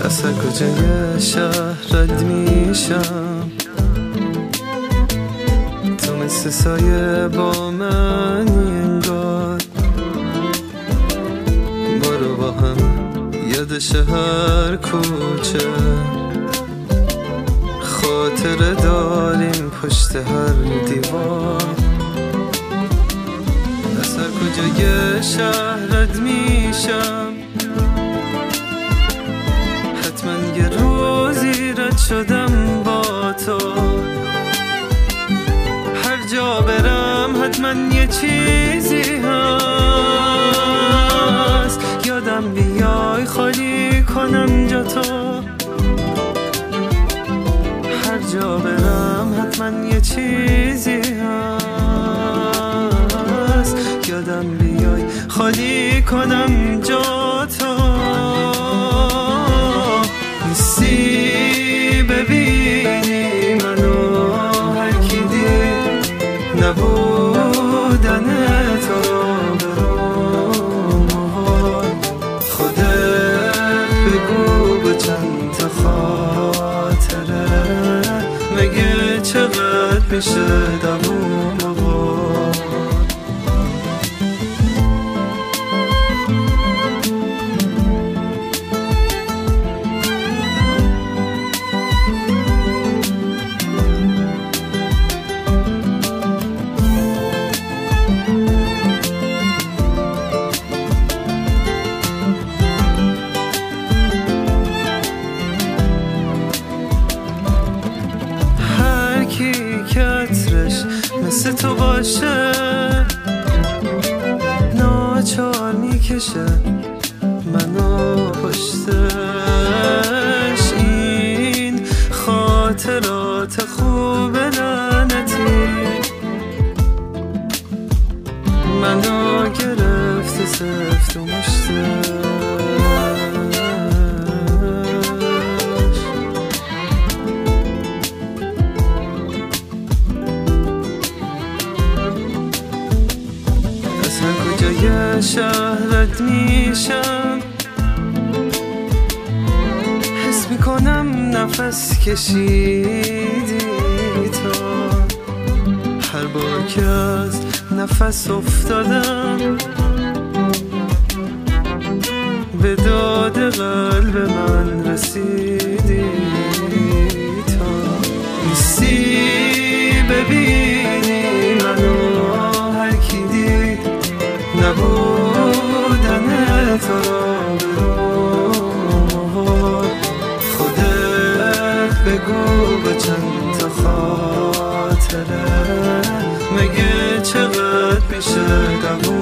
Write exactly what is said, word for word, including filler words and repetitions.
از هر کجای شهر رد میشم، تو مثل سایه با منی انگار. برو با هم یادش هر کوچه، خاطره داریم پشت هر دیوار. از هر کجای شهر رد میشم، حتما یه روزی رد شدم با تو. هر جا برم حتما یه چیزی هست، یادم بیای خالی کنم جا تو. هر جا برم حتما یه چیزی هست، یادم بیای خالی کنم جا تو. نیستی ببینی منو هر کی دید، نبودن تو رو برام محال. خودت بگو با چند تا خاطره، مگه چقدر میشه دووم آقا. مثل تو باشه ناچار میکشه منو پشتش. این خاطرات خوب لعنتی منو گرفته سفت و مشتش. کجای شهرت میشم، حس میکنم نفس کشیدی تو. هر بار که از نفس افتادم، به داد قلب من رسیدی تو. نیستی ببینی منو هر کی دید، نبودن تو رو برام. خودت بگو با چند تا خاطره، مگه چقدر میشه دووم